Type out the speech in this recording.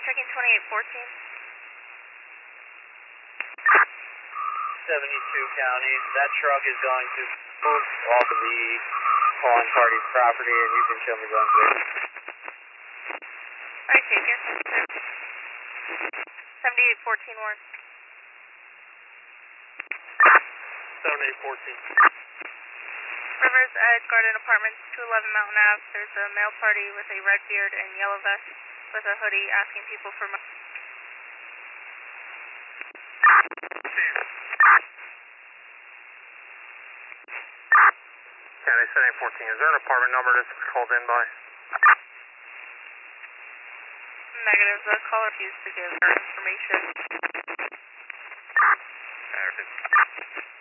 checking 2814. 72 counties. That truck is going to move off of the calling party's property, and you can show me going clear. Alright, take it. 7814 Warren. 7814. Rivers Edge Garden Apartments, 211 Mountain Ave. There's a male party with a red beard and yellow vest with a hoodie asking people for money. County 7814. Is there an apartment number that's called in by? Negative. The caller refused to give their information. Negative.